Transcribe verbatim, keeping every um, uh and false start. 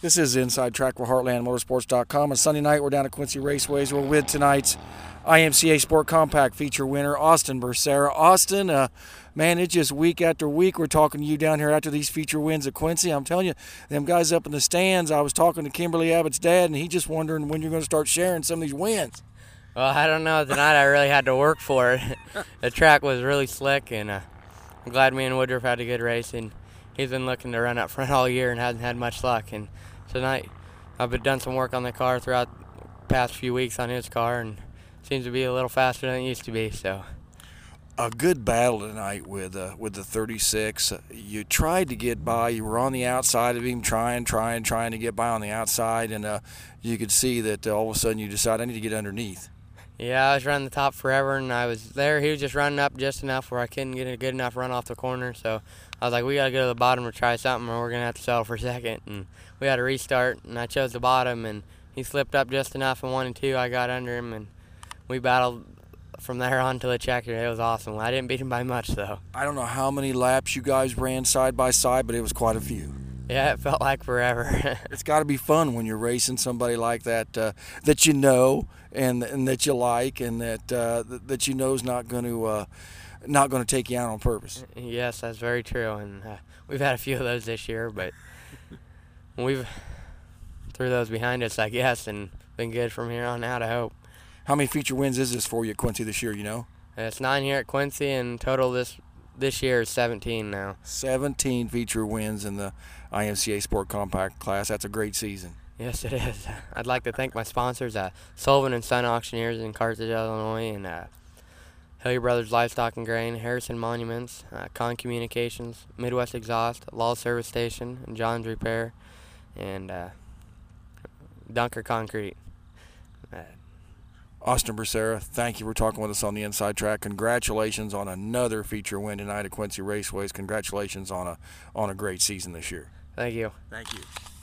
This is Inside Track for Heartland Motorsports dot com. On Sunday night, we're down at Quincy Raceways. We're with tonight's I M C A Sport Compact feature winner, Austin Becerra. Austin, uh, man, it's just week after week we're talking to you down here after these feature wins at Quincy. I'm telling you, them guys up in the stands, I was talking to Kimberly Abbott's dad, and he just wondering when you're going to start sharing some of these wins. Well, I don't know. Tonight I really had to work for it. The track was really slick, and uh, I'm glad me and Woodruff had a good race. And he's been looking to run up front all year and hasn't had much luck. And tonight I've been done some work on the car throughout the past few weeks on his car, and seems to be a little faster than it used to be. So a good battle tonight with uh, with the thirty-six. You tried to get by. You were on the outside of him, trying, trying, trying to get by on the outside, and uh, you could see that uh, all of a sudden you decided I need to get underneath. Yeah, I was running the top forever, and I was there. He was just running up just enough where I couldn't get a good enough run off the corner. So I was like, we got to go to the bottom to try something, or we're going to have to settle for second. And we had to restart, and I chose the bottom, and he slipped up just enough in one and two. I got under him, and we battled from there on to the checker. It was awesome. I didn't beat him by much, though. I don't know how many laps you guys ran side by side, but it was quite a few. Yeah, it felt like forever. It's got to be fun when you're racing somebody like that uh, that you know and and that you like and that uh, that you know is not going to uh, not going to take you out on purpose. Yes, that's very true, and uh, we've had a few of those this year, but we've threw those behind us, I guess, and been good from here on out, I hope. How many feature wins is this for you at Quincy this year, you know? It's nine here at Quincy, and total this this year is seventeen now. seventeen feature wins in the I M C A Sport Compact class. That's a great season. Yes, it is. I'd like to thank my sponsors, uh, Sullivan and Son Auctioneers in Carthage, Illinois, and uh, Hillier Brothers Livestock and Grain, Harrison Monuments, uh, Con Communications, Midwest Exhaust, Law Service Station, and John's Repair, and uh, Dunker Concrete. Uh, Austin Becerra, thank you for talking with us on the Inside Track. Congratulations on another feature win tonight at Quincy Raceways. Congratulations on a on a great season this year. Thank you. Thank you.